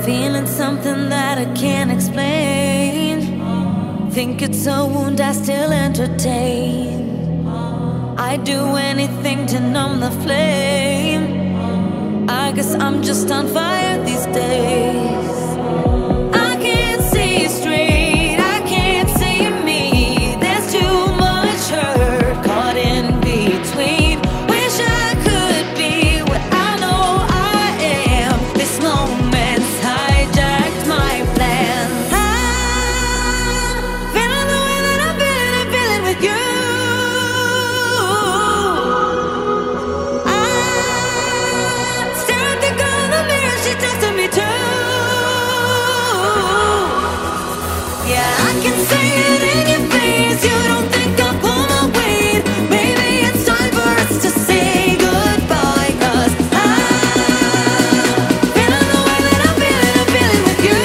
Feeling something that I can't explain. Think it's a wound I still entertain. I'd do anything to numb the flame. I guess I'm just on fire these days. I can't see straight, I can't see me. There's too much hurt caught in between. Wish I could be what I know I am. This moment's hijacked my plan. I'm feeling the way that I'm feeling with you. Yeah, I can see it in your face. You don't think I'll pull my weight. Maybe it's time for us to say goodbye. 'Cause I'm feeling the way that I'm feeling with you.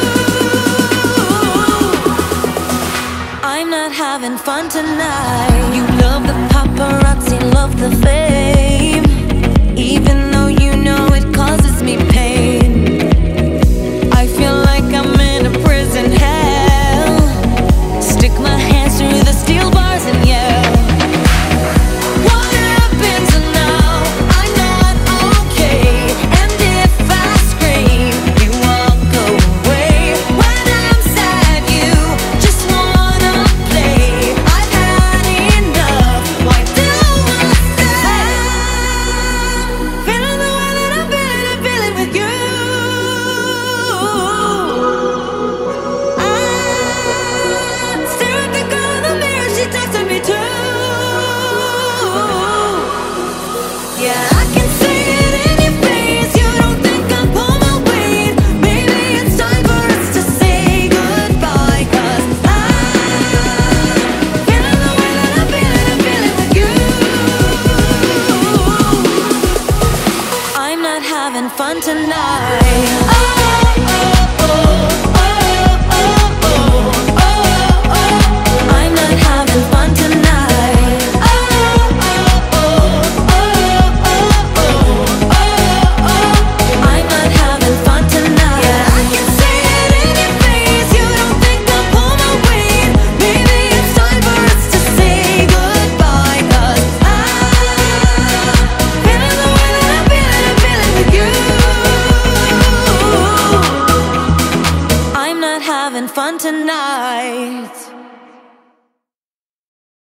I'm not having fun tonight. You love the paparazzi, love the fame, even though you know it causes me pain. I feel like I'm in a prison hell. Stick my hands through the steel bars and yell. What happens now? I'm not okay. And if I scream, you walk away. When I'm sad, you just wanna play. I've had enough. Why do I stay? Feeling the way that I'm feeling with you. Yeah, I can see it in your face. You don't think I'll pull my weight. Maybe it's time for us to say goodbye. 'Cause I'm feeling the way that I'm feeling with you. I'm not having fun tonight.